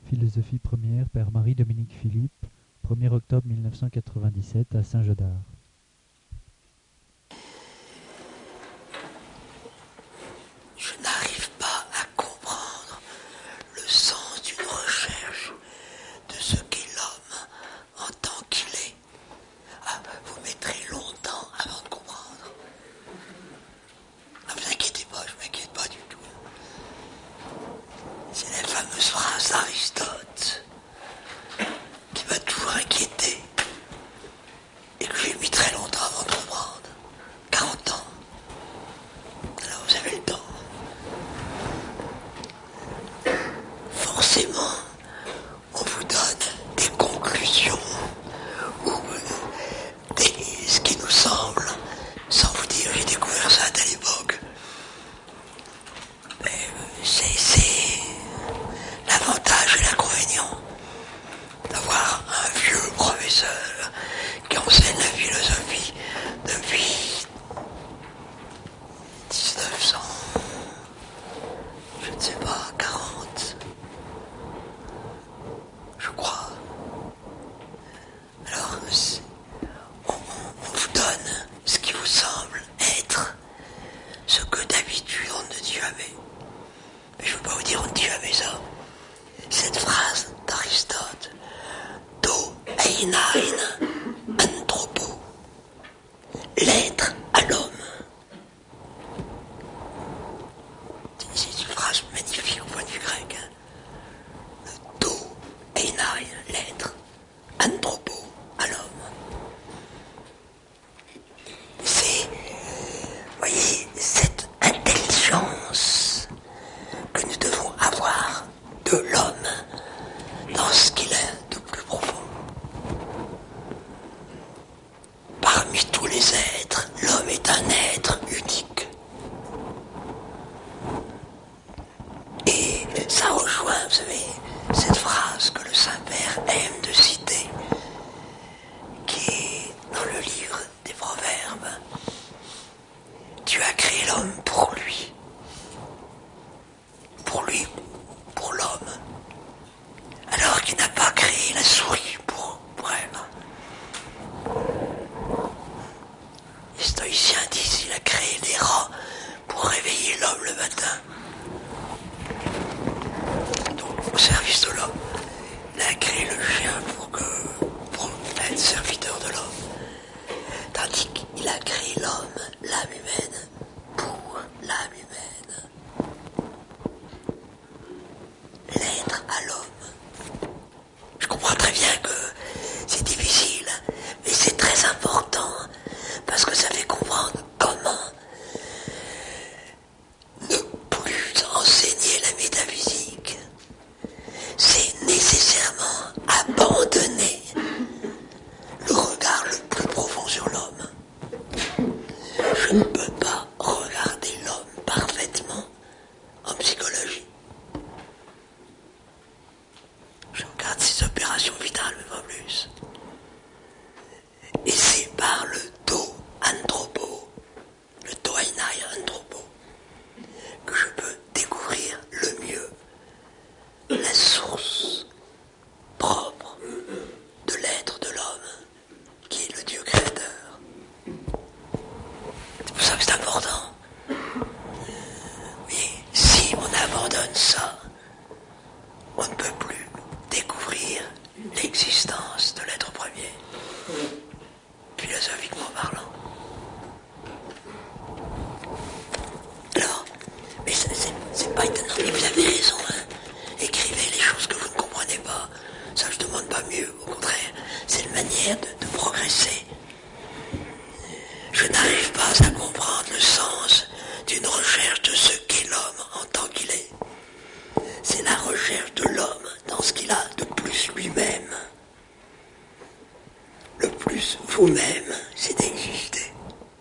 Philosophie première, Père Marie-Dominique Philippe, 1er octobre 1997 à Saint-Jeudard. Je n'arrive pas à comprendre le sens d'une recherche de ce qu'est l'homme en tant qu'il est. Ah, vous mettrez longtemps avant de comprendre. Ne vous inquiétez pas, je ne m'inquiète pas du tout. C'est la fameuse phrase d'Aristote qui m'a toujours inquiété et que j'ai mis très longtemps avant de comprendre. 40 ans. Alors vous avez le temps. Forcément, on vous donne des conclusions ou ce qui nous semble, sans vous dire j'ai découvert ça à telle époque. Mais c'est l'avantage et l'inconvénient d'avoir un vieux professeur qui enseigne la philosophie depuis 1900, je ne sais pas, 40, je crois. Alors, on vous donne ce qui vous semble être ce que d'habitude on ne dit jamais. Mais je ne veux pas vous dire on ne dit jamais ça. Cette phrase d'Aristote, do einain anthropo, l'être à l'homme. C'est une phrase magnifique au point de vue grec. Le do einain, l'être, anthropo, à l'homme. C'est, vous voyez, cette intelligence que nous devons avoir de l'homme dans ce qu'il est de plus profond. Parmi tous les êtres, l'homme est un être unique. Et ça rejoint, vous savez, cette phrase que le Saint-Père aime de citer, qui est dans le livre des Proverbes. Dieu a créé l'homme pour lui, pour l'homme, alors qu'il n'a pas créé la souris pour elle. Les stoïciens disent qu'il a créé les rats pour réveiller l'homme le matin. Donc, au service de l'homme. Il a créé le chien pour être serviteur de l'homme. Tandis qu'il a créé l'homme, l'âme humaine, pour l'âme humaine. L'être à l'homme. Je comprends très bien que c'est difficile, mais c'est très important, parce que ça fait comprendre comment ne plus enseigner la métaphysique. C'est nécessairement abandonner le regard le plus profond sur l'homme. Je ne peux pas regarder l'homme parfaitement en psychologie. Je regarde ses opérations vitales, mais pas plus. Et c'est par le do anthropo, le do einain anthropo, que je peux découvrir le mieux la source propre de l'être de l'homme, qui est le Dieu créateur. C'est pour ça que c'est important. Mais si on abandonne ça, on ne peut plus découvrir l'existence de l'être premier, philosophiquement parlant. Alors, mais c'est pas étonnant, mais vous avez raison, hein. Écrivez les choses que vous ne comprenez pas. Ça, je ne demande pas mieux, au contraire. C'est une manière de progresser. Je n'arrive pas à comprendre le sens d'une recherche de ce qu'est l'homme en tant qu'il est. C'est la recherche de l'homme dans ce qu'il a de plus lui-même. Le plus vous-même, c'est d'exister.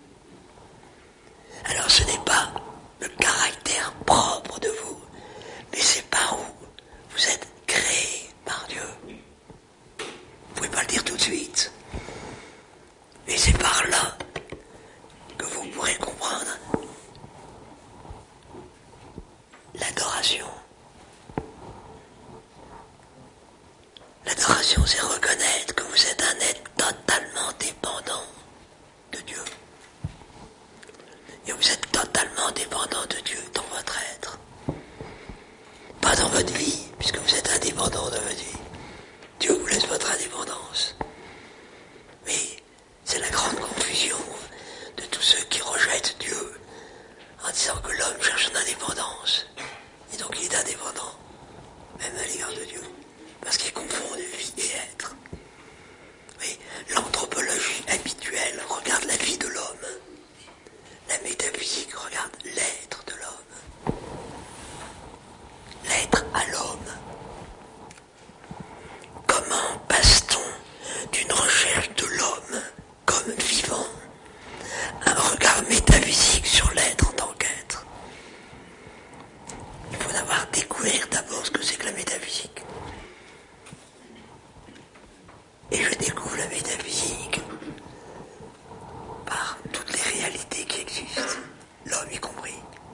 Alors ce n'est pas le caractère propre de vous, mais c'est par où vous êtes créé par Dieu. Vous ne pouvez pas le dire tout de suite, mais c'est par là que vous pourrez comprendre l'adoration. L'adoration, c'est reconnaître que vous êtes un être totalement dépendant de Dieu. Et vous êtes totalement dépendant de Dieu dans votre être. Pas dans votre vie, puisque vous êtes indépendant de votre vie. Dieu vous laisse votre indépendance. Mais c'est la grande confusion de tous ceux qui rejettent Dieu en disant que l'homme cherche une indépendance. Et donc il est indépendant, même à l'égard de Dieu. Parce qu'il confond vie et être. Oui, l'anthropologie habituelle regarde la vie de l'homme. La métaphysique regarde l'être de l'homme. L'être à l'homme. Comment passe-t-on d'une recherche de l'homme comme vivant à un regard métaphysique sur l'être en tant qu'être? Il faut avoir découvert d'abord ce que c'est que la métaphysique. Et je découvre la métaphysique par toutes les réalités qui existent, l'homme y compris.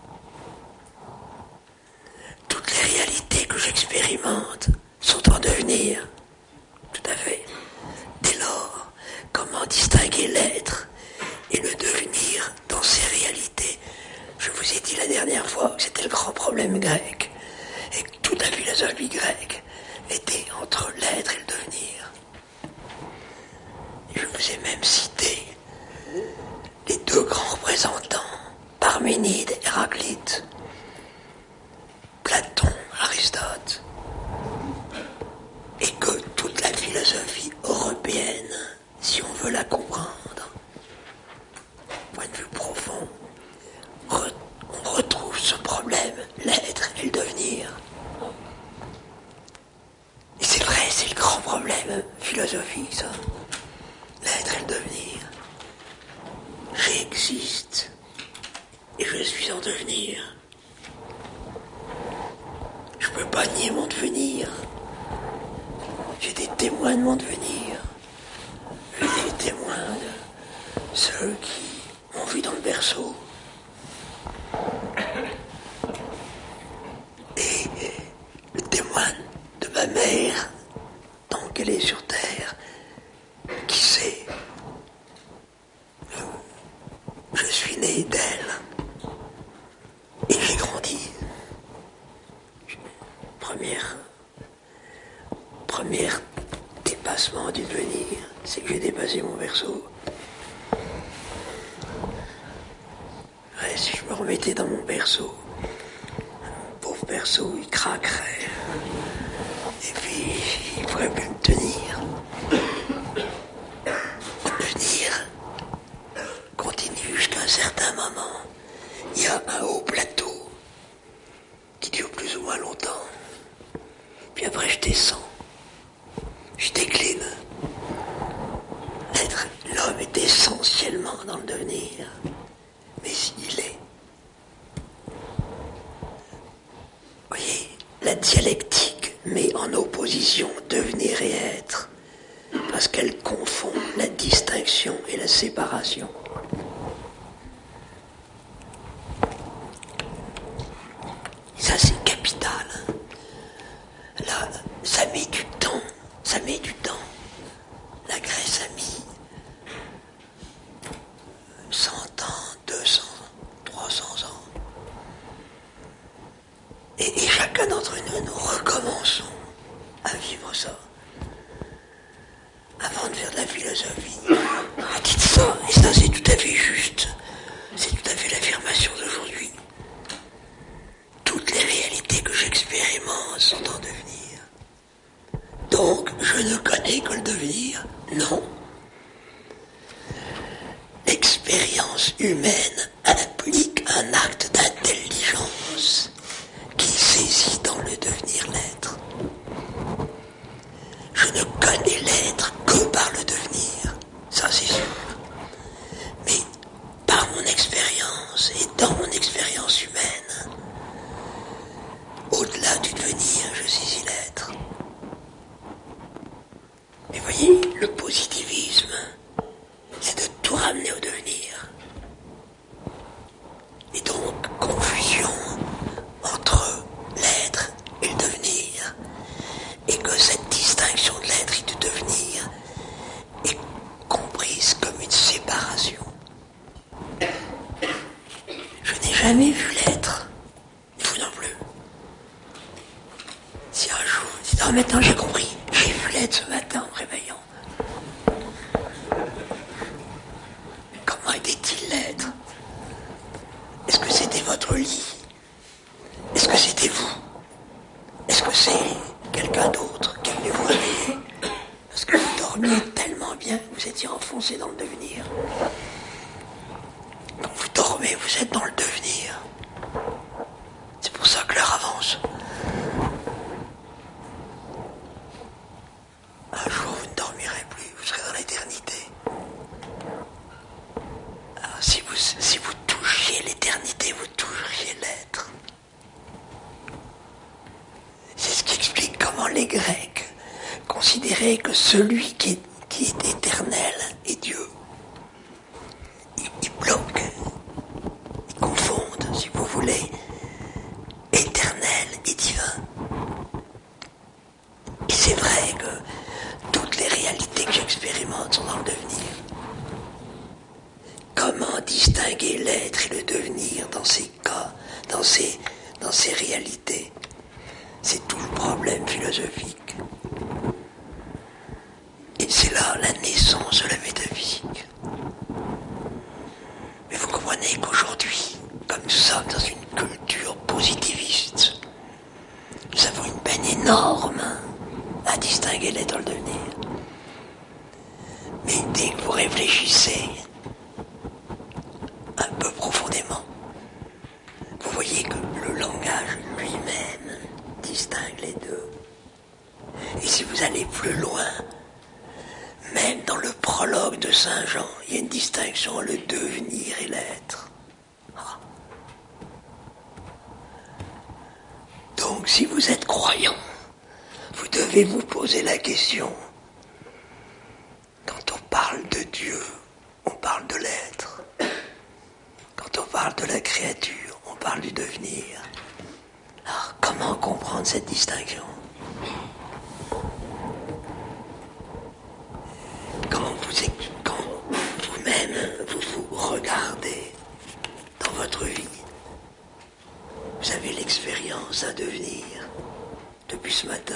Toutes les réalités que j'expérimente sont en devenir, tout à fait. Dès lors, comment distinguer l'être et le devenir dans ces réalités? Je vous ai dit la dernière fois que c'était le grand problème grec, et que toute la philosophie grecque était entre l'être et le devenir. Je vous ai même cité les deux grands représentants, Parménide et Héraclite, Platon, Aristote, et que toute la philosophie européenne, si on veut la comprendre, point de vue profond, on retrouve ce problème, l'être et le devenir. Et c'est vrai, c'est le grand problème philosophique, ça. L'être et le devenir. J'existe et je suis en devenir. Je ne peux pas nier mon devenir. J'ai des témoins de mon devenir. J'ai des témoins de ceux qui m'ont vu dans le berceau. Et le témoin de ma mère, tant qu'elle est sur terre, qui sait, je suis né d'elle et j'ai grandi. Premier dépassement du devenir, c'est que j'ai dépassé mon berceau. Ouais, si je me remettais dans mon berceau, mon pauvre berceau, il craquerait. Et puis, il ne pourrait plus me tenir. Devenir continue jusqu'à un certain moment. Il y a un haut plateau qui dure plus ou moins longtemps. Puis après, je descends. Je décline. L'homme est essentiellement dans le devenir. Mais il est. Vous voyez, la dialectique met en opposition devenir et être, parce qu'elle confond la distinction et la séparation. Ça, c'est capital. Là, ça met du temps. Ça met du temps. La Grèce a mis 100 ans, 200, 300 ans. Et chacun d'entre nous recommençons à vivre ça. Avant de faire de la philosophie. Dites ça, et ça c'est tout à fait juste. C'est tout à fait l'affirmation d'aujourd'hui. Toutes les réalités que j'expérimente sont en devenir. Donc, je ne connais que le devenir? Non. L'expérience humaine implique un acte d'intelligence qui saisit dans le devenir l'être. Je ne connais l'être que par le devenir, ça c'est sûr. Mais par mon expérience et dans mon expérience humaine, au-delà du devenir, je saisis l'être. Et voyez, le positivisme, c'est de tout ramener au devenir. Et donc, confusion entre l'être et le devenir. Et que cette distinction de l'être Non, maintenant j'ai compris. J'ai vu l'être ce matin en me réveillant. Comment était-il l'être? Est-ce que c'était votre lit? Est-ce que c'était vous? Est-ce que c'est quelqu'un d'autre qui est venu vous réveiller? Parce que vous dormiez tellement bien que vous étiez enfoncé dans le devenir. Quand vous dormez, vous êtes dans le devenir. C'est pour ça que l'heure avance. Un jour, vous ne dormirez plus, vous serez dans l'éternité. Alors, si vous touchiez l'éternité, vous toucheriez l'être. C'est ce qui explique comment les Grecs considéraient que celui qui est éternel est Dieu. Ils bloquent, ils confondent, si vous voulez, éternel et divin. Et c'est vrai que toutes les réalités que j'expérimente sont dans le devenir. Comment distinguer l'être et le devenir dans ces cas, dans ces réalités? C'est tout le problème philosophique. Et c'est là la naissance de la métaphysique. Mais vous comprenez qu'aujourd'hui, comme nous sommes dans une culture positiviste, nous avons une peine énorme à distinguer l'être et le devenir. Mais dès que vous réfléchissez un peu profondément, vous voyez que le langage lui-même distingue les deux. Et si vous allez plus loin, même dans le prologue de Saint Jean, il y a une distinction entre le devenir et l'être. Donc si vous êtes croyant, vous devez vous poser la question. Quand on parle de Dieu, on parle de l'être. Quand on parle de la créature, on parle du devenir. Alors comment comprendre cette distinction? Quand vous-même vous regardez dans votre vie, vous avez l'expérience d'un devenir. Depuis ce matin,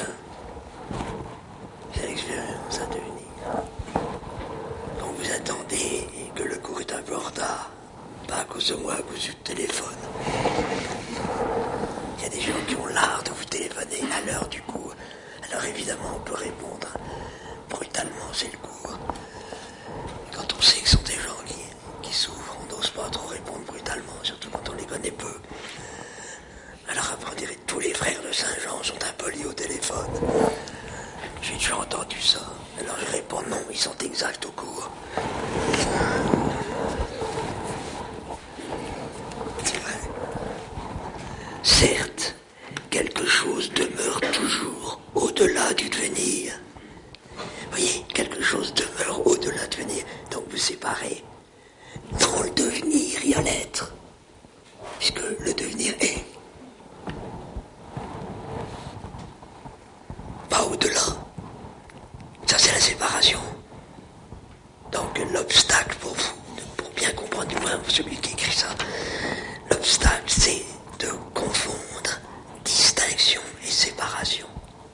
j'ai l'expérience d'un devenir. Quand vous attendez que le cours est un peu en retard, pas à cause de moi, à cause du téléphone. Il y a des gens qui ont l'art de vous téléphoner à l'heure du cours. Alors évidemment, on peut répondre brutalement, c'est le cours. Quand on sait que ce sont des gens qui souffrent, on n'ose pas trop répondre brutalement, surtout quand on les connaît peu. Alors après, on dirait tous les frères de Saint-Jean sont impolis au téléphone. J'ai déjà entendu ça. Alors je réponds non, ils sont exacts au cours. C'est vrai. Certes, quelque chose demeure toujours au-delà du devenir. Vous voyez, quelque chose demeure au-delà du devenir. Donc vous séparez. Dans le devenir, il y a l'être. Puisque le devenir est. Pas au-delà. Ça, c'est la séparation. Donc l'obstacle pour vous, pour bien comprendre du moins celui qui écrit ça, l'obstacle, c'est de confondre distinction et séparation.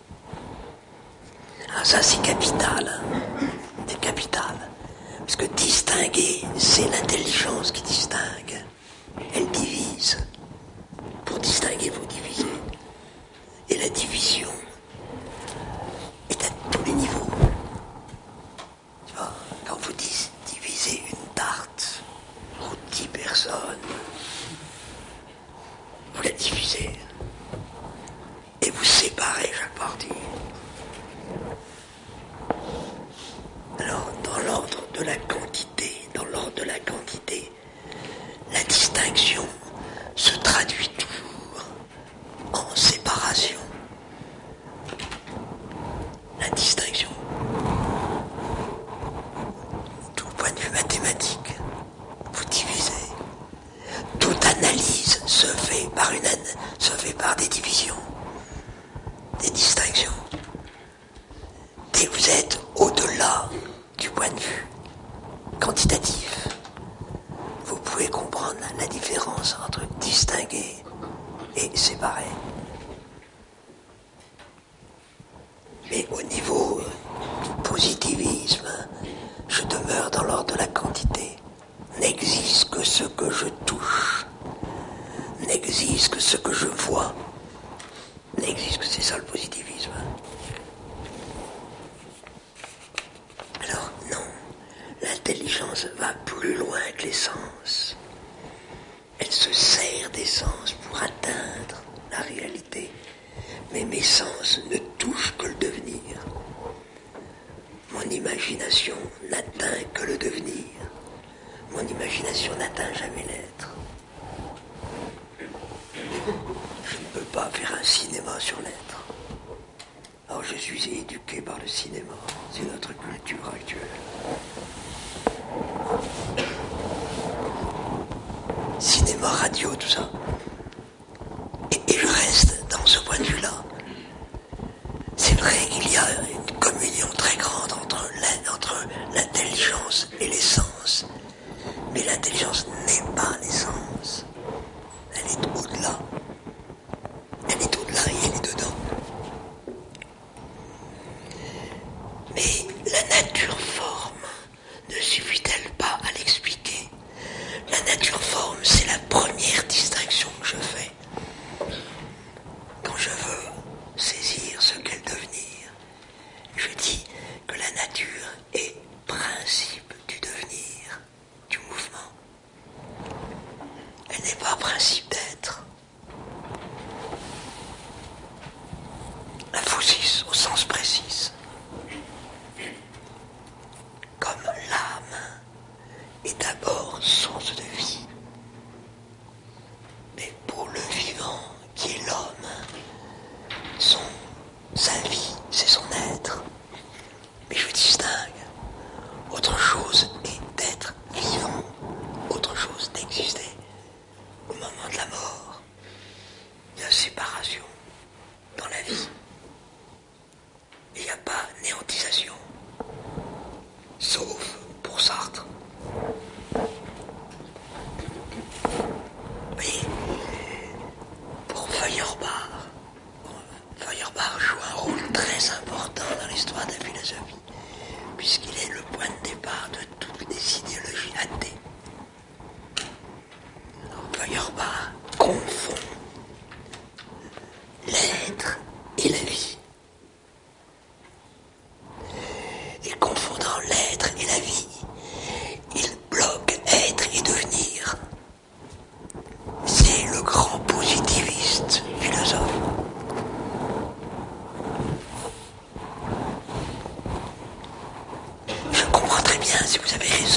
Alors ça, c'est capital. C'est capital. Parce que distinguer, c'est l'intelligence qui distingue. Elle divise. Pour distinguer, il faut diviser. Et la division est à tous les niveaux. Tu vois, quand vous divisez une tarte pour 10 personnes, vous la divisez et vous séparez chaque partie. Alors, dans l'ordre de la quantité, la distinction se traduit toujours en séparation. La distinction, tout point de vue mathématique, vous divisez. Toute analyse se fait par des divisions, des distinctions. Dès que vous êtes au-delà du point de vue quantitatif, vous pouvez comprendre la différence entre distinguer et séparer. mais mes sens ne touchent que le devenir. Mon imagination n'atteint que le devenir. Mon imagination n'atteint jamais l'être. Je ne peux pas faire un cinéma sur l'être. Alors je suis éduqué par le cinéma. C'est notre culture actuelle. Cinéma, radio, tout ça. Et je reste dans ce point de vue-là. C'est vrai qu'il y a une communion très grande entre l'intelligence et les sens. Mais l'intelligence n'est pas les sens. Elle est au-delà. Elle est au-delà et elle est dedans. Mais la nature-forme ne suffit-elle pas à l'expliquer? La nature-forme, c'est la première distinction que je fais. Quand je veux saisir ce qu'est le devenir, je dis que la nature est principe du devenir, du mouvement. Elle n'est pas principe d'être. La physis au sens précis. Comme l'âme est d'abord source de vie. Mais pour le vivant qui est l'homme, sa vie, c'est son être. Mais je distingue. Autre chose est d'être vivant. Autre chose d'exister. Au moment de la mort, il y a séparation dans la vie. Et il n'y a pas néantisation. Sauf pour Sartre. Oui, pour Feuerbach. Feuerbach joue un rôle très important dans l'histoire de la philosophie, puisqu'il est le point de départ de toutes les idéologies athées. Feuerbach confond l'être et la vie. Et confondant l'être et la vie, il bloque être et devenir. C'est le grand positiviste philosophe. Je comprends très bien si vous avez raison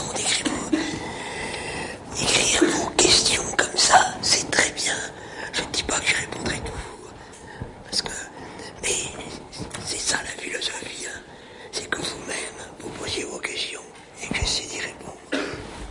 d'écrire vos questions comme ça, c'est très bien. Je ne dis pas que je répondrai tout, mais c'est ça la philosophie, hein. C'est que vous-même vous posiez vos questions et que j'essaie d'y répondre.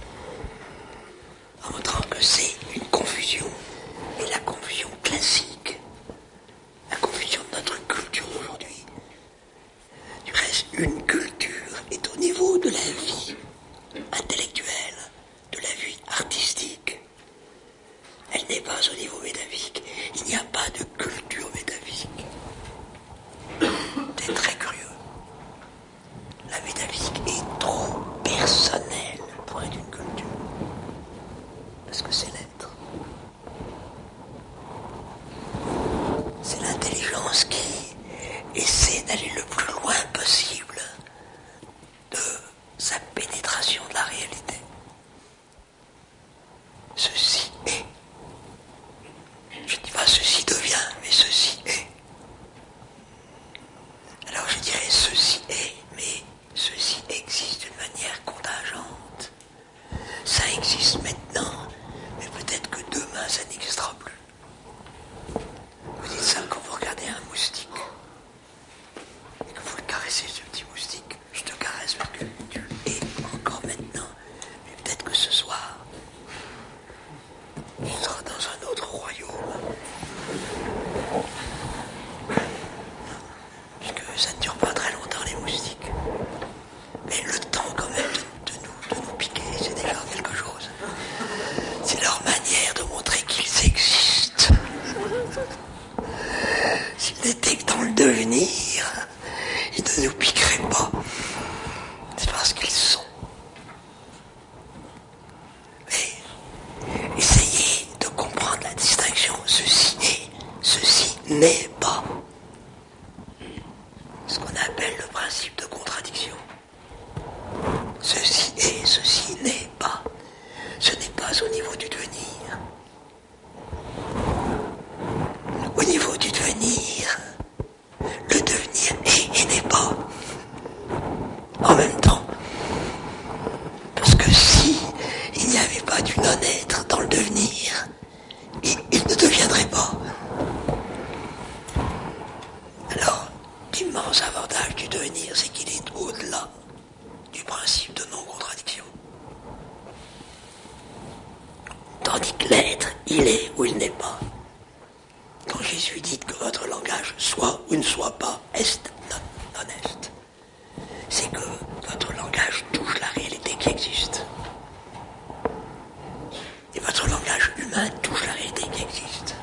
En montrant que c'est une confusion, et la confusion classique, la confusion de notre culture d'aujourd'hui. Du reste, une culture est au niveau de la vie intellectuelle, de la vie artistique. Elle n'est pas au niveau métaphysique. Il n'y a pas de culture métaphysique. C'est très curieux. La métaphysique est trop personnelle pour être une culture. Parce que c'est l'être. C'est l'intelligence qui essaie d'aller le plus loin possible de sa pénétration de la réalité. Ceci est. Je ne dis pas ceci devient, mais ceci est. Alors je dirais ceci est, mais ceci existe d'une manière contingente. Ça existe maintenant, mais peut-être que demain ça n'existera plus. Vous dites ça quand vous regardez un moustique et que vous le caressez, ce petit moustique. Je te caresse parce que tu es encore maintenant, mais peut-être que ce soir tu seras dans un autre royaume. Puisque ça ne dure pas très longtemps les moustiques. Mais le temps quand même de nous piquer, c'est déjà quelque chose. C'est leur manière de montrer qu'ils existent. S'ils étaient que dans le devenir, ils ne nous piqueraient pas. C'est parce qu'ils sont. Mais essayez de comprendre la distinction. Ceci est, ceci n'est pas. Ce qu'on appelle le principe de contradiction. Ceci est, ceci n'est pas. Ce n'est pas au niveau du devenir. Au niveau du devenir, l'immense avantage du devenir, c'est qu'il est au-delà du principe de non-contradiction. Tandis que l'être, il est ou il n'est pas. Quand Jésus dit que votre langage soit ou ne soit pas est non est, c'est que votre langage touche la réalité qui existe. Et votre langage humain touche la réalité qui existe.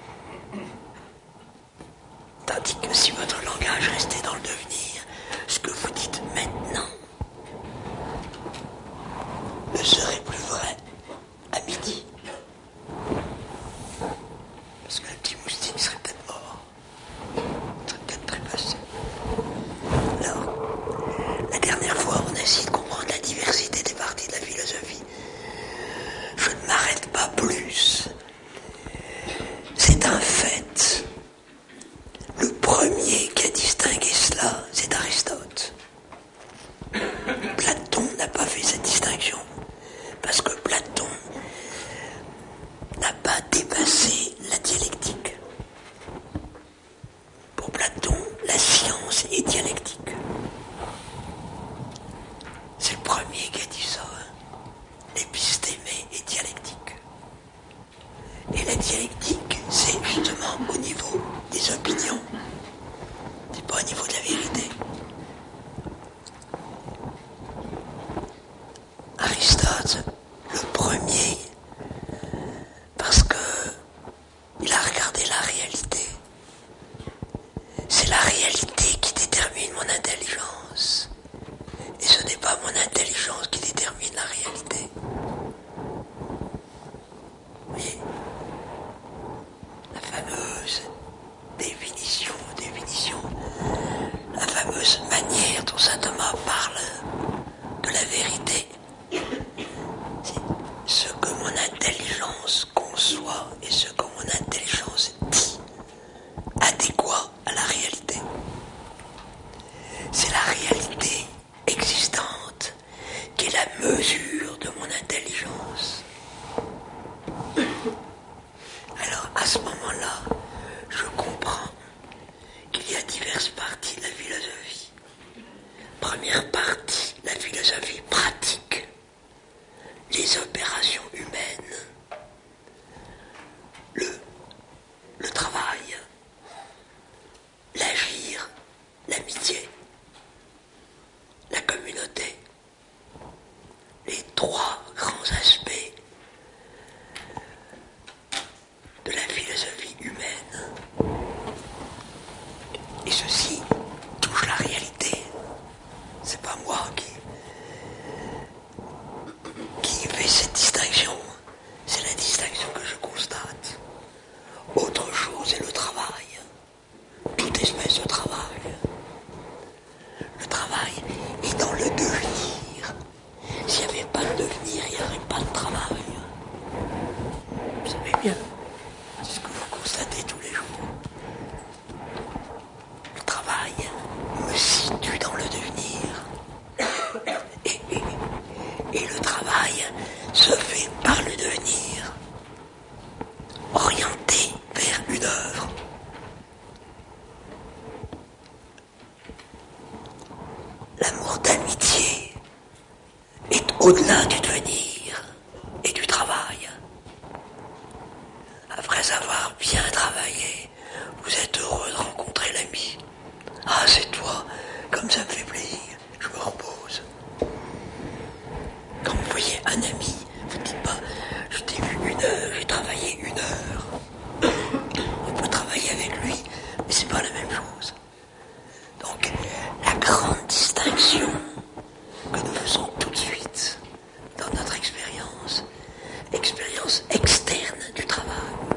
Tandis que si votre langage restait dans le devenir, ce que vous dites maintenant ne serait plus vrai à midi. Parce que le petit moustique serait peut-être mort. Il serait peut-être trépassé. Alors, la dernière fois, on a essayé de comprendre la diversité des parties de la philosophie. Je ne m'arrête pas plus. C'est un fait. Le premier qui a distingué cela, c'est Aristote. Platon n'a pas fait cette distinction, parce que Platon n'a pas dépassé la dialectique. Pour Platon, la science est dialectique. C'est le premier qui a dit ça. L'épistémé est dialectique. Et la dialectique, c'est justement au niveau des opinions. C'est pas au niveau de la vérité. Aristote, le premier, parce que il a regardé la réalité. C'est la réalité qui détermine mon intelligence. Et ce n'est pas mon intelligence qui détermine la réalité. Vous voyez ? La fameuse définition, la fameuse manière dont saint Thomas parle de la vérité. C'est ce que mon intelligence conçoit et ce que mon intelligence dit, adéquat à la réalité. C'est la réalité existante qui est la mesure de mon intelligence. Alors à ce moment-là, je comprends qu'il y a diverses parties de la philosophie. Première partie, la philosophie pratique, les opérations humaines, le travail, l'agir, l'amitié, la communauté, les trois grands aspects de la philosophie humaine. Et ceci touche la réalité. C'est pas moi qui fait cette distinction. C'est la distinction que je constate. Autre chose est le travail. Toute espèce de travail. Le travail est dans le devenir. S'il n'y avait pas de devenir, il n'y aurait pas de travail. Vous savez bien, c'est ce que vous constatez tous les jours. Le travail me situe dans le devenir. Et le travail se fait par le devenir, orienté vers une œuvre. L'amour d'amitié est au-delà du devenir et du travail. Après avoir bien travaillé, vous êtes heureux de rencontrer l'ami. Ah, c'est toi, comme ça me fait plaisir, je me repose. Quand vous voyez un ami, vous ne dites pas « je t'ai vu 1 heure, j'ai travaillé 1 heure ». On peut travailler avec lui, mais c'est pas la même chose. Donc, la grande distinction que nous faisons tout de suite dans notre expérience externe du travail.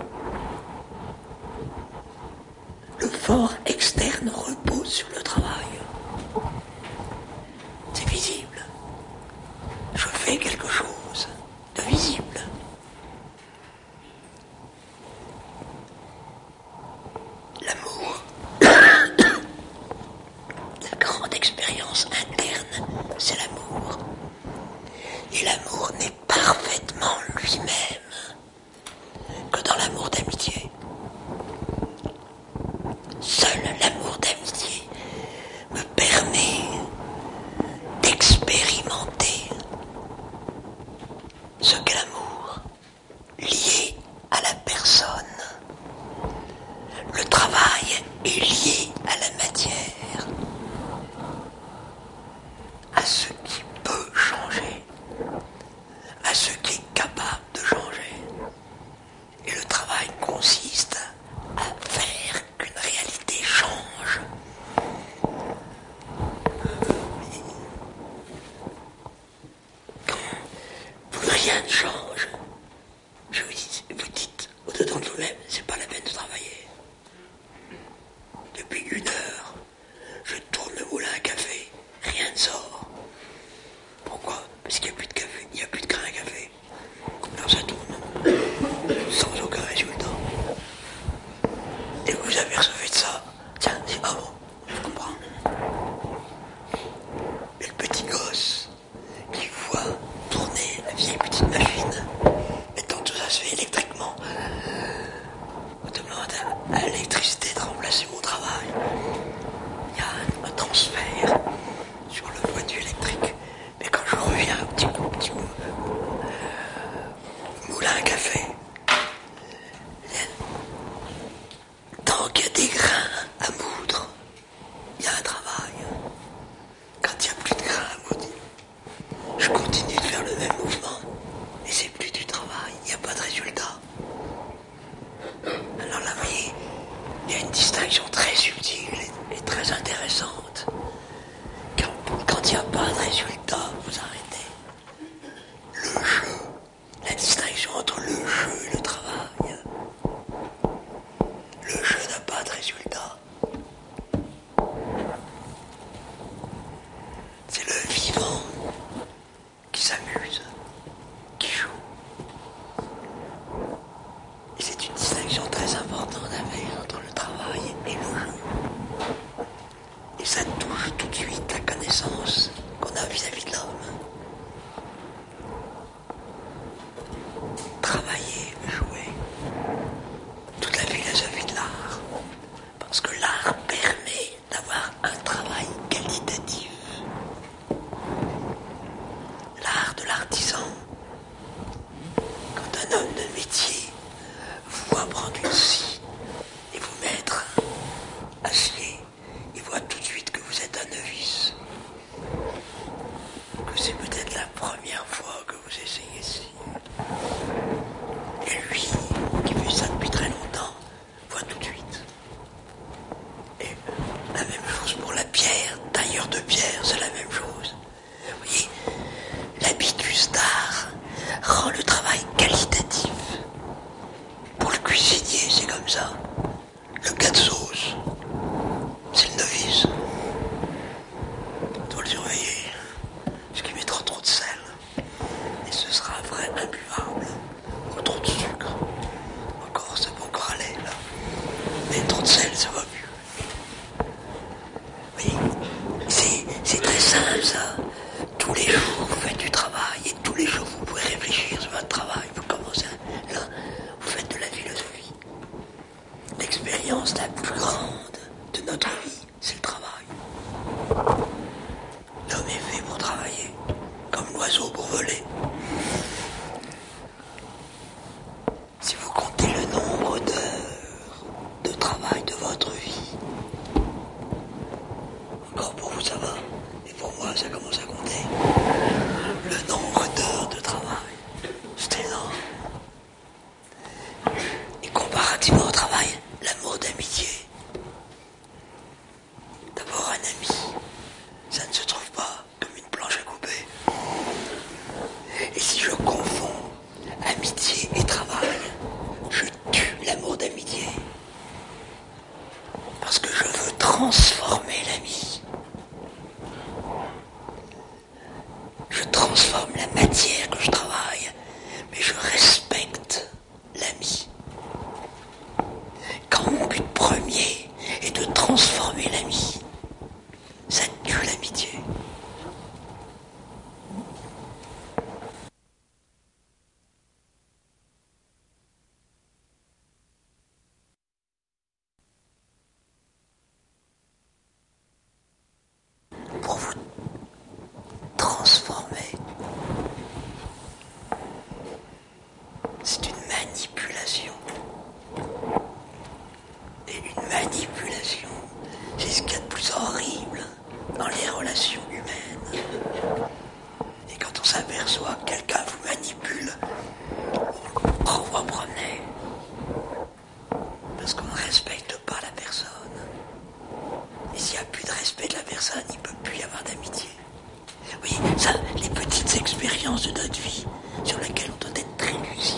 Le fort externe repose sur le travail. C'est visible. Je fais quelque chose de visible. L'amour, la grande expérience interne, c'est l'amour. Et l'amour n'est parfaitement lui-même que dans l'amour d'amitié. Seul l'amour d'amitié est lié à la matière, à ce qui peut changer, à ce qui est capable de changer. Et le travail consiste à faire qu'une réalité change. Quand plus rien ne change, vous dites au-dedans de vous-même, c'est pas la peine de travailler. Depuis 1 heure, je tourne le moulin à café, rien ne sort. Pourquoi? Parce qu'il n'y a plus de café, il n'y a plus de grain à café. Alors ça tourne, sans aucun résultat. Et vous vous apercevez de ça. Tiens, ah bon, je comprends. Et le petit gosse qui voit tourner la vieille petite machine, étant tout ça se fait électriquement, on demande à l'électricité de remplacer mon travail. Il y a un transfert sur le point de vue électrique. Mais quand je reviens un petit moulin à café, tant qu'il y a des grains à moudre, il y a un travail. Quand il n'y a plus de grains à moudre, je continue de faire le même mouvement et c'est plus du travail, il n'y a pas de résultat. Alors là, vous voyez, il y a une distinction très subtile et très intéressante. Quand il n'y a pas de résultat, vous arrêtez. Le jeu, la distinction entre le jeu et le travail. Le jeu n'a pas de résultat. C'est le vivant qui s'amuse, qui joue. Et c'est une distinction très importante à faire entre le travail et le jeu. Et ça touche tout de suite la connaissance qu'on a vis-à-vis de l'homme. Travailler, jouer, toute la philosophie de l'art. Parce que l'art permet d'avoir un travail qualitatif. L'art de l'artisan. Quand un homme de métier vous voit prendre une scie et vous mettre à scier, il voit tout de suite que vous êtes un novice. Que c'est peut-être la première fois que vous essayez ci. Et lui, qui fait ça depuis très longtemps, voit tout de suite. Et la même chose pour la pierre, tailleur de pierre, c'est la même chose. Vous voyez, l'habitus d'art rend le travail qualitatif. Pour le cuisinier, c'est comme ça. Le gars de sauce, c'est le novice. Il doit le surveiller, parce qu'il mettra trop de sel. Et ce sera un vrai imbuvable. Ou trop de sucre. Encore, ça peut encore aller, là. Mais trop de sel, ça va plus. Oui, c'est très simple, ça. Tous les jours, vous faites du travail. Et tous les jours, vous pouvez réfléchir sur votre travail. Vous commencez là, vous faites de la philosophie. L'expérience la plus grande de notre vie, c'est le travail. L'homme est fait pour travailler, comme l'oiseau pour voler. Si vous comptez le nombre d'heures de travail de votre vie, encore pour vous ça va, et pour moi ça commence à compter. Le nombre d'heures de travail, c'est énorme. Et comparativement au travail, l'amour d'amitié. D'abord un ami, ça ne se trouve pas comme une planche à couper. Et si je confonds amitié et travail, je tue l'amour d'amitié. Parce que je veux transformer l'ami. Je transforme la matière que je travaille, mais je respecte l'ami. Quand mon but premier est de transformer l'ami, ça tue l'amitié. Pour vous transformer, c'est une manipulation. Et une manipulation, c'est ce qu'il y a de plus horrible dans les relations humaines. Et quand on s'aperçoit que quelqu'un vous manipule, on renvoie promener. Parce qu'on ne respecte pas la personne. Et s'il n'y a plus de respect de la personne, il ne peut plus y avoir d'amitié. Oui, ça, les petites expériences de notre vie sur lesquelles on doit être très lucide.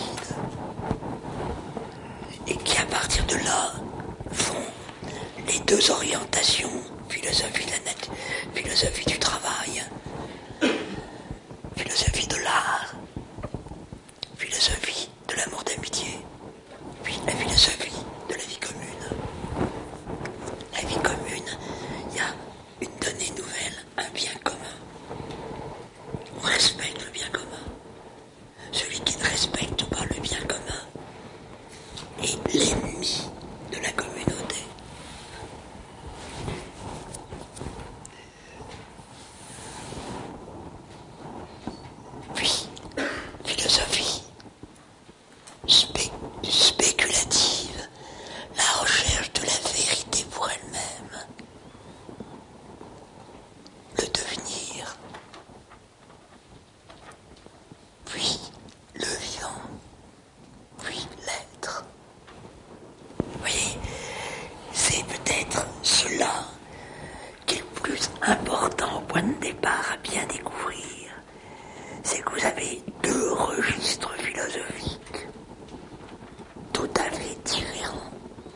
Et qui, à partir de là, font les deux orientations, philosophie de la nature, philosophie du travail, philosophie de l'art, philosophie de l'amour d'amitié, puis la philosophie de la vie commune. La vie commune, il y a une donnée nouvelle, un bien commun. On respecte le bien commun. Celui qui ne respecte pas le bien commun est l'ennemi de la communauté. Puis, philosophie spéculative, la recherche de la vérité pour elle-même, le devenir, puis le vivant, puis l'être. Vous voyez, c'est peut-être cela qui est le plus important au point de départ à bien découvrir. C'est que vous avez deux registres philosophiques tout à fait différents.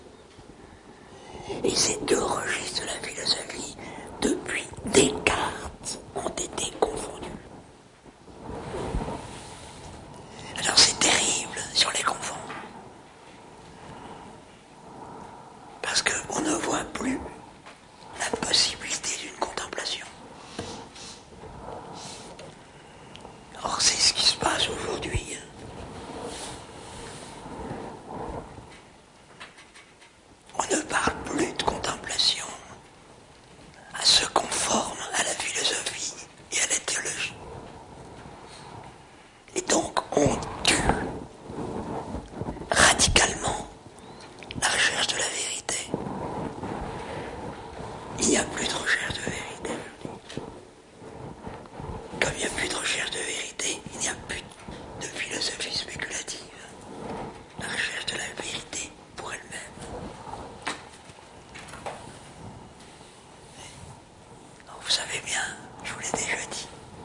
Et ces deux registres de la philosophie, depuis Descartes, ont été confondus. Alors c'est terrible si on les confond. Parce qu'on ne voit plus la possibilité d'une contemplation. Or, c'est ce qui se passe aujourd'hui. On ne parle plus de contemplation. On se conforme à la philosophie et à la théologie. Et donc, on tue radicalement la recherche de la vérité. Il n'y a plus de recherche de vérité. Comme il n'y a plus de recherche de vérité, il n'y a plus de philosophie spéculative. La recherche de la vérité pour elle-même. Alors, vous savez bien, je vous l'ai déjà dit,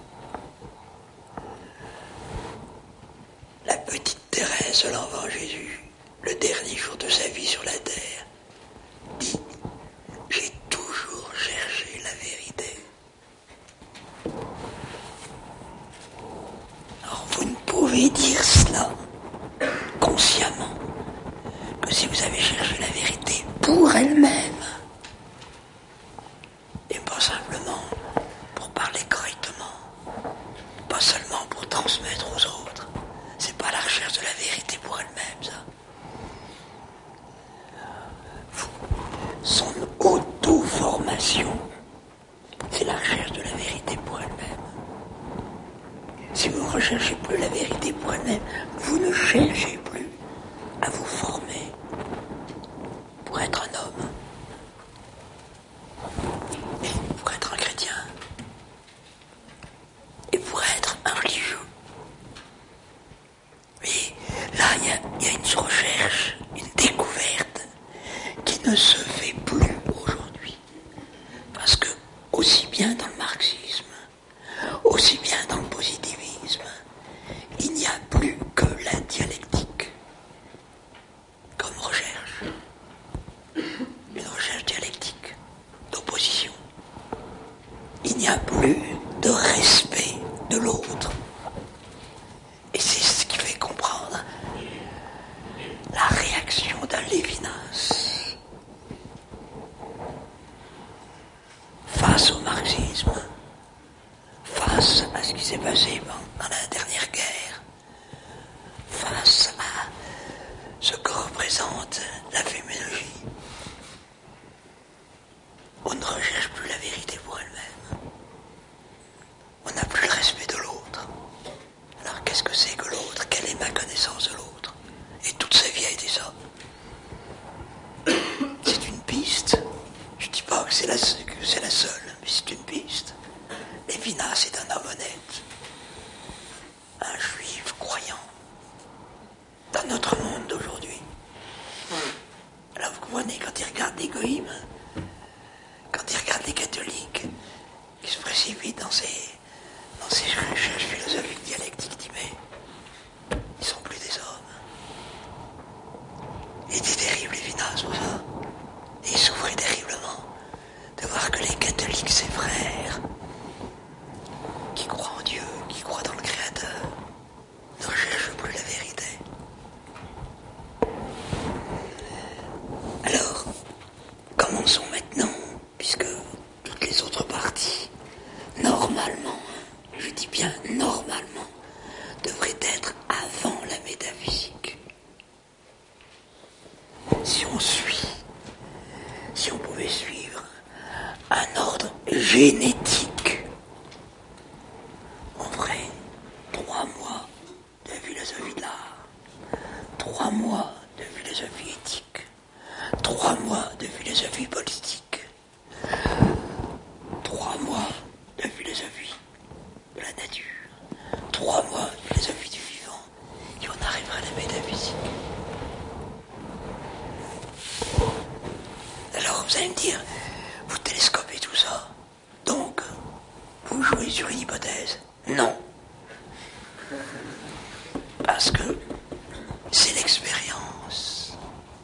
la petite Thérèse de l'Enfant Jésus, le dernier jour de sa vie sur la terre, dit « J'ai toujours cherché la vérité ». Alors vous ne pouvez dire cela consciemment que si vous avez cherché la vérité pour elle-même, et pas simplement pour parler correctement, pas seulement pour transmettre aux autres. C'est pas la recherche de la vérité pour elle-même, ça. Son auto-formation, c'est la recherche de la vérité pour elle-même. Si vous ne recherchez plus la vérité pour elle-même, vous ne cherchez plus à vous former pour être un homme, et pour être un chrétien, et pour être un religieux. Mais là, il y a une recherche, une découverte qui ne se fait plus aujourd'hui. Parce que, aussi bien dans le marxisme, aussi bien dans le positivisme, il n'y a plus que la dialectique comme recherche. Une recherche dialectique, d'opposition. Il n'y a plus de respect de l'autre. Et c'est ce qui fait comprendre la réaction d'un Lévinas face au marxisme, face à ce qui s'est passé dans la dernière guerre, face à ce que représente la féminologie. On ne recherche plus la vérité pour elle-même. On n'a plus le respect de l'autre. Alors qu'est-ce que c'est que l'autre? Quelle est ma connaissance de l'autre? Et toute sa vie a été ça. C'est une piste. c'est la seule, mais c'est une piste. Lévinas est un homme honnête, un juif croyant, dans notre monde d'aujourd'hui. Alors vous comprenez, quand il regarde les goïms, quand il regarde les catholiques, qui se précipitent dans ces recherches philosophiques dialectiques, dit mais ils sont plus des hommes. Il était terrible, Lévinas, pour ça. Et il souffrait terriblement de voir que les catholiques, ses frères, qui croient en Dieu, qui croient dans le Créateur, ne recherchent plus la vérité. Alors, commençons maintenant, puisque toutes les autres parties, normalement, je dis bien normalement, devraient être avant la métaphysique. Si on pouvait suivre un ordre génétique, on ferait 3 mois de philosophie de l'art, 3 mois de philosophie éthique, 3 mois de philosophie politique, 3 mois de philosophie de la nature, 3 mois de philosophie du vivant, et on arrivera à la métaphysique. Alors vous allez me dire, vous télescopez tout ça, donc vous jouez sur une hypothèse. Non. Parce que c'est l'expérience.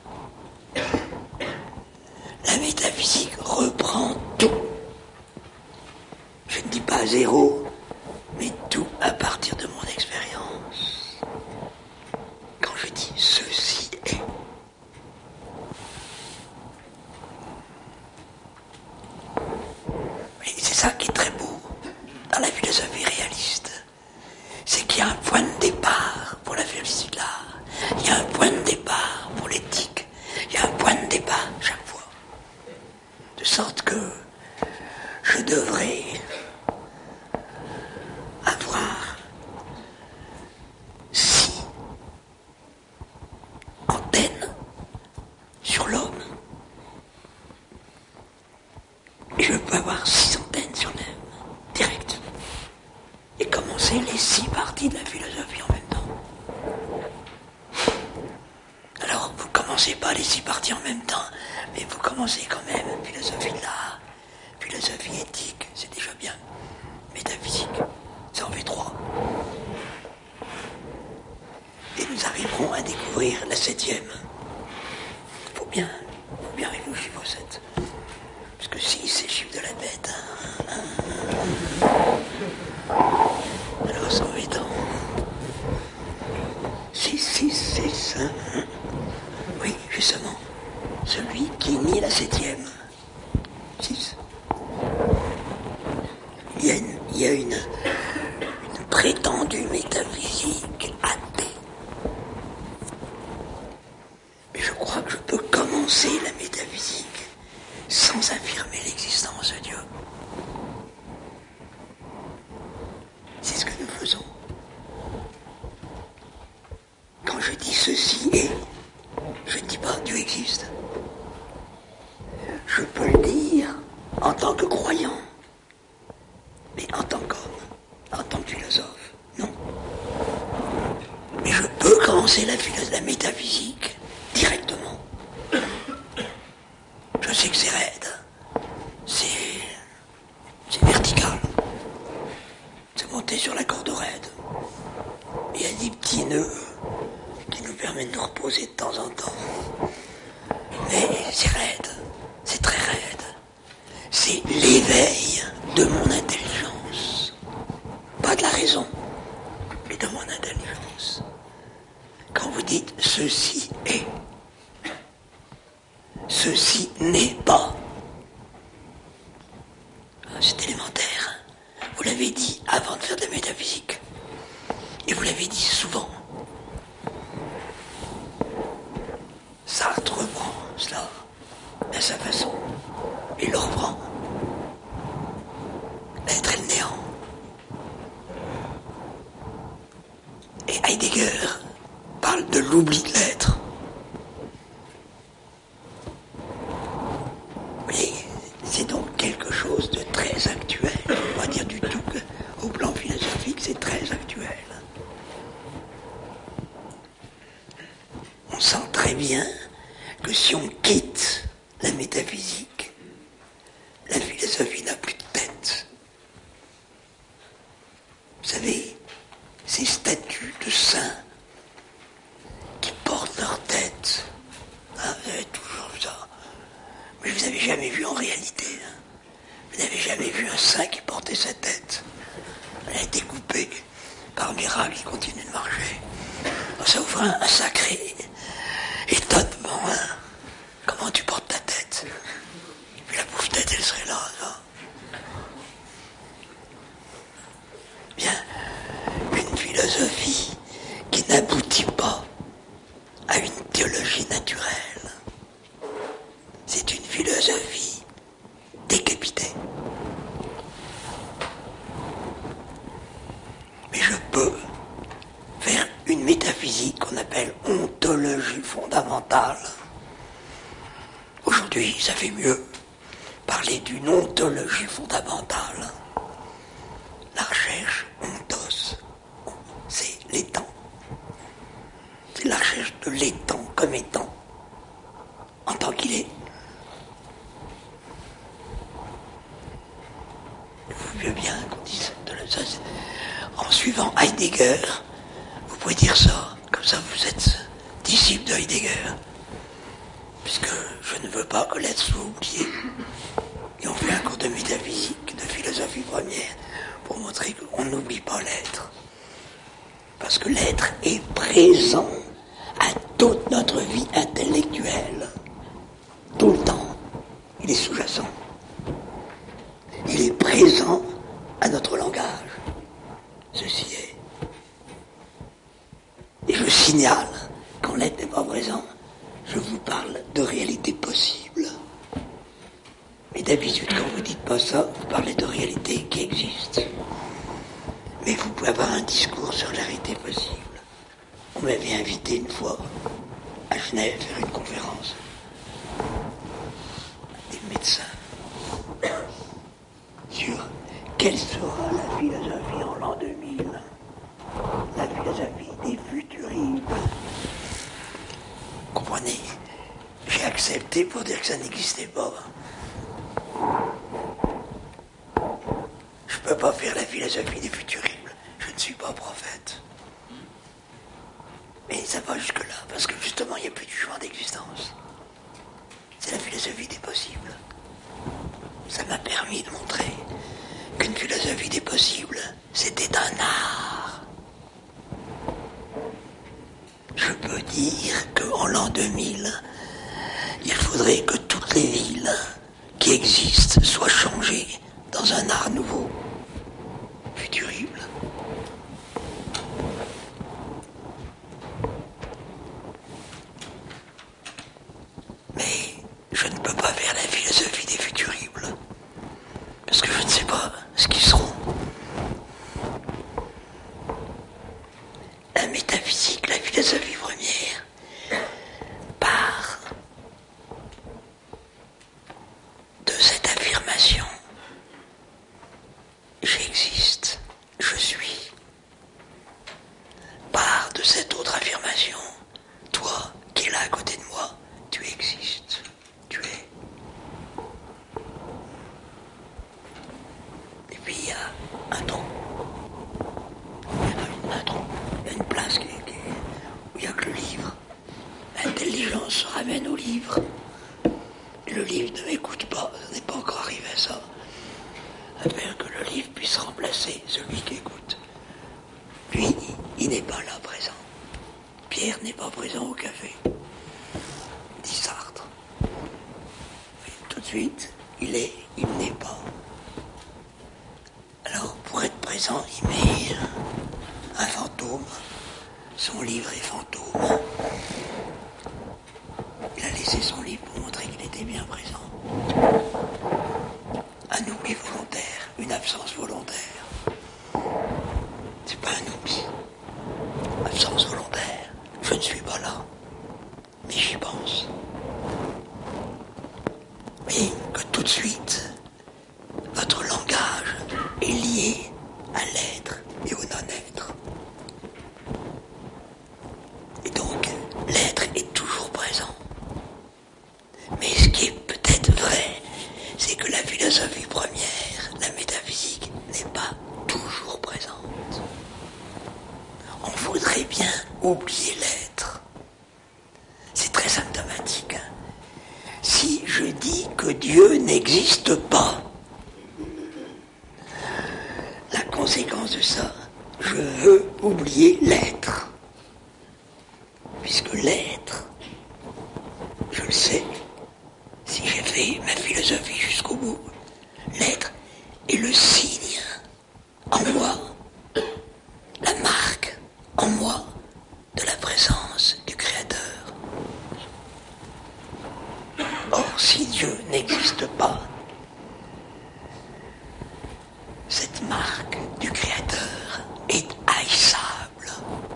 La métaphysique reprend tout. Je ne dis pas zéro, mais tout à partir de mon expérience. Quand je dis ceci est. Et c'est ça qui est très beau dans la philosophie réaliste. C'est qu'il y a un point de départ pour la philosophie de l'art. Il y a un point de départ pour l'éthique. Il y a un point de départ chaque fois. De sorte que je devrais avoir 6 antennes sur l'homme. Et je peux avoir 6 antennes sur l'homme, direct. Et commencer les 6 parties de la philosophie en même temps. Alors, vous commencez pas les 6 parties en même temps, mais vous commencez quand même philosophie de l'art, philosophie éthique, c'est déjà bien. Métaphysique, ça en fait 3. Et nous arriverons à découvrir la 7e. Faut bien arriver au chiffre 7. Parce que 6, c'est le chiffre de la bête. Alors, c'est embêtant. 6. Oui, justement. Celui qui nie la 7e. 6. Il y a une prétendue métaphysique athée. Mais je crois que je peux commencer la métaphysique sans affirmer l'existence de Dieu. C'est ce que nous faisons. Quand je dis ceci est, je ne dis pas Dieu existe. Je peux le dire en tant que croyant, mais en tant qu'homme, en tant que philosophe, non. Mais je peux commencer la métaphysique directement. Je sais que c'est raide, c'est vertical, c'est monter sur la corde raide. Il y a des petits nœuds qui nous permettent de nous reposer de temps en temps. Mais c'est raide, c'est très raide. C'est l'éveil de mon intelligence. Pas de la raison, mais de mon intelligence. Quand vous dites ceci est, ceci n'est pas. C'est élémentaire. Vous l'avez dit avant de faire de la métaphysique. Et vous l'avez dit souvent. Sartre reprend cela à sa façon. Il le reprend. en réalité. Vous n'avez jamais vu un saint qui portait sa tête. Elle a été coupée par miracle, il continue de marcher. Ça ouvre un sacré étonnement. Hein. Comment tu portes ta tête? Puis la pauvre tête, elle serait là. Bien, une philosophie qui n'aboutit pas à une théologie naturelle. C'est une philosophie décapitée. Mais je peux faire une métaphysique qu'on appelle ontologie fondamentale. Aujourd'hui, ça fait mieux parler d'une ontologie fondamentale. La recherche, ontos, c'est l'étant. C'est la recherche de l'étant comme étant, en tant qu'il est. Il veut bien qu'on dise ça. En suivant Heidegger, vous pouvez dire ça, comme ça vous êtes disciple de Heidegger, puisque je ne veux pas que l'être soit oublié. Et on fait un cours de métaphysique, de philosophie première, pour montrer qu'on n'oublie pas l'être. Parce que l'être est présent à toute notre vie intellectuelle. Tout le temps. Il est sous-jacent. Il est présent à notre langage. Ceci est. Et je signale, quand l'être n'est pas présent, je vous parle de réalité possible. Mais d'habitude, quand vous dites pas ça, vous parlez de réalité qui existe. Mais vous pouvez avoir un discours sur la réalité possible. On m'avait invité une fois à Genève faire une conférence. Des médecins. Sur quelle sera la philosophie en l'an 2000. La philosophie des futurismes. Comprenez? J'ai accepté pour dire que ça n'existait pas. Je ne peux pas faire la philosophie des futurismes. Je ne suis pas prophète. Mais ça va jusque-là, parce que justement, il n'y a plus de jugement d'existence. C'est la philosophie des possibles. Ça m'a permis de montrer qu'une philosophie des possibles, c'était un art. Je peux dire qu'en l'an 2000, il faudrait que toutes les villes qui existent soient changées dans un art nouveau, futurible. Mais je ne peux pas faire la philosophie des futuribles, parce que je ne sais pas ce qu'ils seront. La métaphysique, la philosophie première, part de cette affirmation. J'existe, je suis. Part de cette autre affirmation. Toi, qui es là à côté de moi, tu existes, tu es. Et puis il y a un trou. Un trou. Il y a une place où il n'y a que le livre. L'intelligence se ramène au livre. Et le livre ne m'écoute pas, ça n'est pas encore arrivé à ça. Afin que le livre puisse remplacer celui qui écoute. Lui, il n'est pas là présent. Pierre n'est pas présent au café, dit Sartre. Mais tout de suite, il est, il n'est pas. Alors, pour être présent, il met un fantôme. Son livre est fantôme. Il a laissé son livre pour montrer qu'il était bien présent. Un oubli volontaire, une absence volontaire. C'est pas un oubli. Absence volontaire. Je ne suis pas là. Mais j'y pense. Mais que tout de suite, votre langage est lié à l'être et au non-être. Et donc, l'être est toujours présent. Mais ce qui est peut-être vrai, c'est que la philosophie première, la métaphysique, n'est pas toujours présente. On voudrait bien oublier l'être. C'est très symptomatique. Si je dis que Dieu n'existe n'existe pas. La conséquence de ça, je veux oublier l'être. Puisque l'être, je le sais, si j'ai fait ma philosophie jusqu'au bout, l'être est le signe en moi, la marque en moi de la présence du Créateur. Or, si Dieu n'existe pas, cette marque du Créateur est haïssable.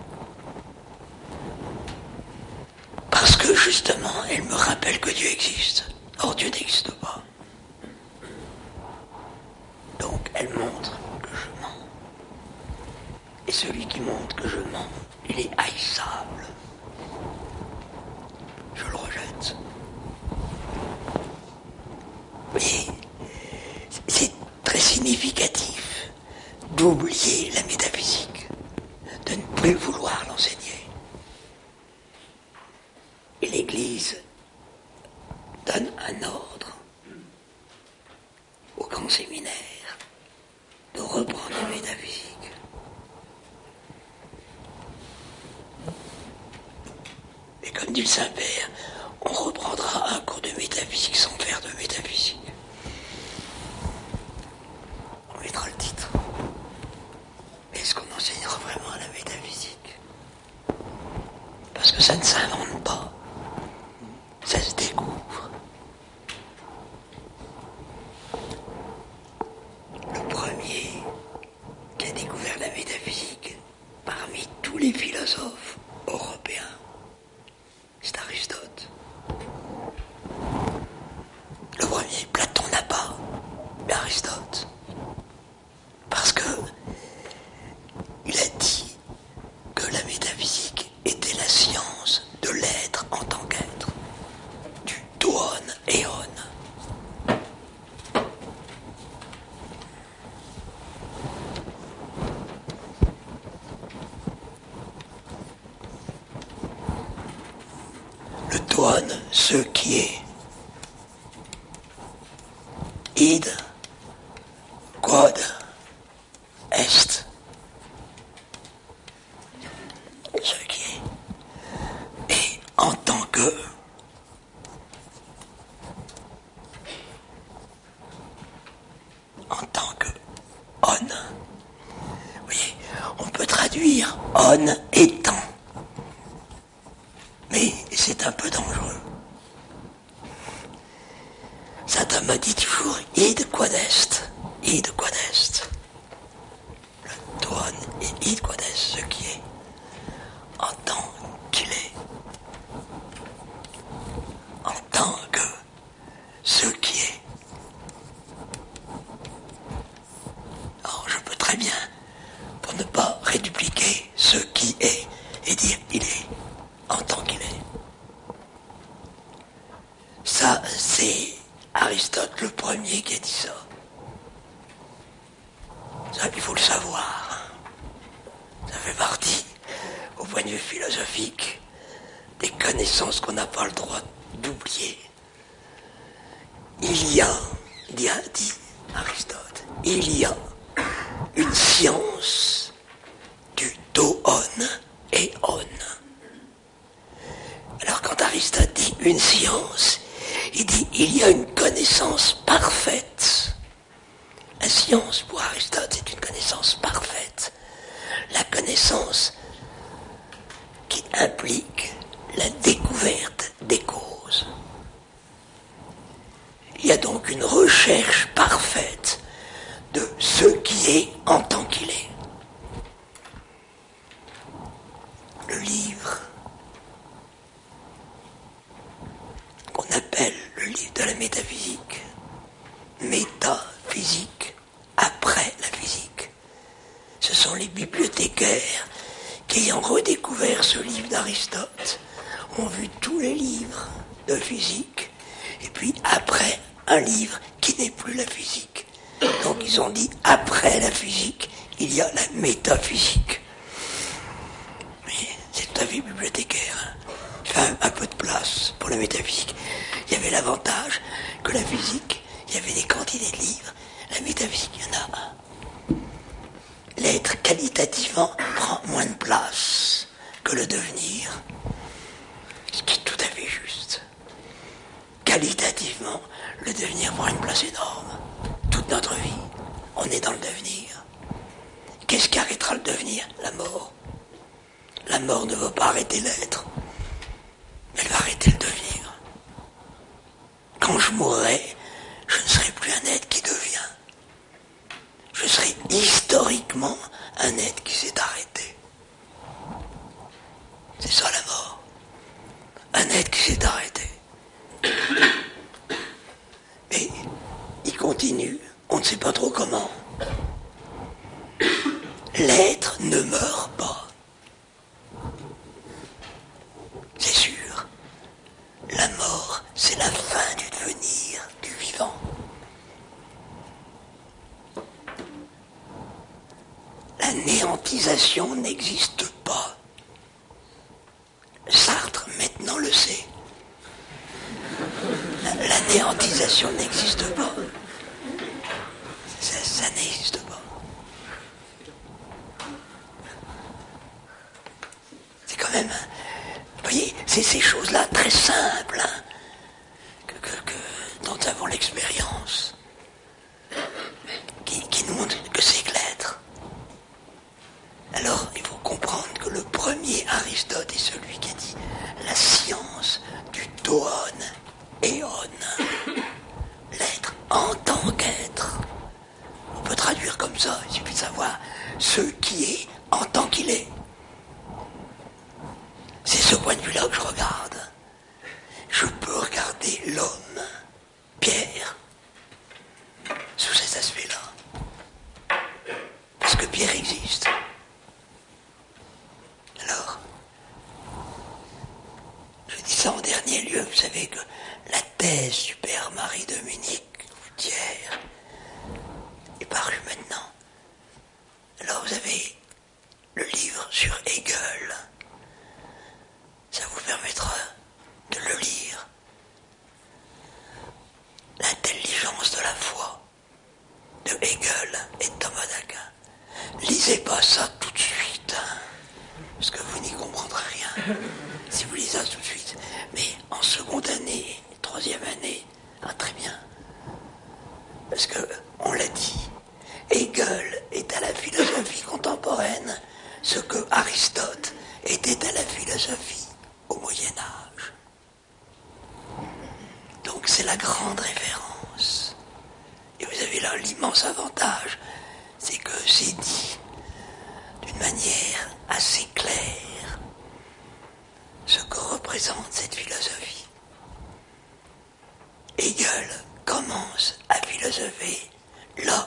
Parce que justement, elle me rappelle que Dieu existe. Or, Dieu n'existe pas. Donc, elle montre que je mens. Et celui qui montre que je mens, il est haïssable. Je le rejette. Vous voyez, c'est très significatif d'oublier la métaphysique, de ne plus vouloir l'enseigner. Et l'Église donne un ordre au grand séminaire de reprendre la métaphysique. Et comme dit le Saint-Père, on reprendra un cours de métaphysique sans faire de métaphysique. On mettra le titre. Mais est-ce qu'on enseignera vraiment la métaphysique? Parce que ça ne s'invente pas. Ça se découvre. Le premier qui a découvert la métaphysique parmi tous les philosophes européens, c'est Aristote. Le premier, Platon n'a pas, mais Aristote. Parce que il a dit que la métaphysique était la science de l'être en tant qu'être, du toon éon. Le toon, ce qui est. Id, quod est. Ce qui est. Et en tant que. En tant que on. Vous voyez, on peut traduire on étant. Mais c'est un peu dangereux. Saint Thomas dit toujours id quod est. Id quod est. Le toon et id quod est, ce qui est, en tant qu'il est. En tant que ce qui est. Alors je peux très bien, pour ne pas rédupliquer ce qui est, et dire il est, en tant qu'il est. Ça, c'est Aristote le premier qui a dit ça. Ça, il faut le savoir. Ça fait partie, au point de vue philosophique, des connaissances qu'on n'a pas le droit d'oublier. Il y a, dit Aristote, il y a une science du toon et on. Alors quand Aristote dit une science, il dit il y a une connaissance parfaite. La science pour Aristote c'est une connaissance parfaite. La connaissance qui implique la découverte des causes. Il y a donc une recherche parfaite de ce qui est en tant qu'il est. Le livre qu'on appelle le livre de la métaphysique, métaphysique, après la physique. Ce sont les bibliothécaires qui, ayant redécouvert ce livre d'Aristote, ont vu tous les livres de physique, et puis après, un livre qui n'est plus la physique. Donc ils ont dit, après la physique, il y a la métaphysique. Mais c'est tout à fait bibliothécaire. Il y a un peu de place pour la métaphysique. Il y avait l'avantage que la physique, il y avait des quantités de livres. La métaphysique, il y en a un. L'être qualitativement prend moins de place que le devenir, ce qui est tout à fait juste. Qualitativement, le devenir prend une place énorme. Toute notre vie, on est dans le devenir. Qu'est-ce qui arrêtera le devenir? La mort. La mort ne va pas arrêter l'être, elle va arrêter le devenir. Quand je mourrai, je ne serai plus un être qui devient. Je serai historiquement un être qui s'est arrêté. C'est ça la mort. Un être qui s'est arrêté. Et il continue, on ne sait pas trop comment. L'être ne meurt pas. C'est sûr. La mort, c'est la fin du devenir, du vivant. La néantisation n'existe pas. Sartre, maintenant, le sait. La néantisation n'existe pas. Ça n'existe pas. C'est quand même... Vous voyez, c'est ces choses-là très simples hein, dont nous avons l'expérience, qui nous montrent que c'est que l'être. Alors, il faut comprendre que le premier Aristote est celui qui a dit la science du toon éon, l'être en tant qu'être. On peut traduire comme ça, il suffit de savoir ce qui est en tant qu'il est. C'est ce point de vue-là que je regarde. Je peux regarder l'homme, Pierre, sous cet aspect-là. Parce que Pierre existe. Alors, je dis ça en dernier lieu, vous savez que la thèse du père Marie-Dominique Thiers est parue maintenant. Alors vous avez le livre sur Hegel. Ça vous permettra de le lire. L'intelligence de la foi de Hegel et de Thomas d'Aquin. Lisez pas ça tout de suite, hein, parce que vous n'y comprendrez rien si vous lisez ça tout de suite. Mais en seconde année, troisième année, très bien. Parce que, on l'a dit, Hegel est à la philosophie contemporaine ce que Aristote était à la philosophie au Moyen-Âge. Donc c'est la grande référence. Et vous avez là l'immense avantage, c'est que c'est dit d'une manière assez claire ce que représente cette philosophie. Hegel commence à philosopher là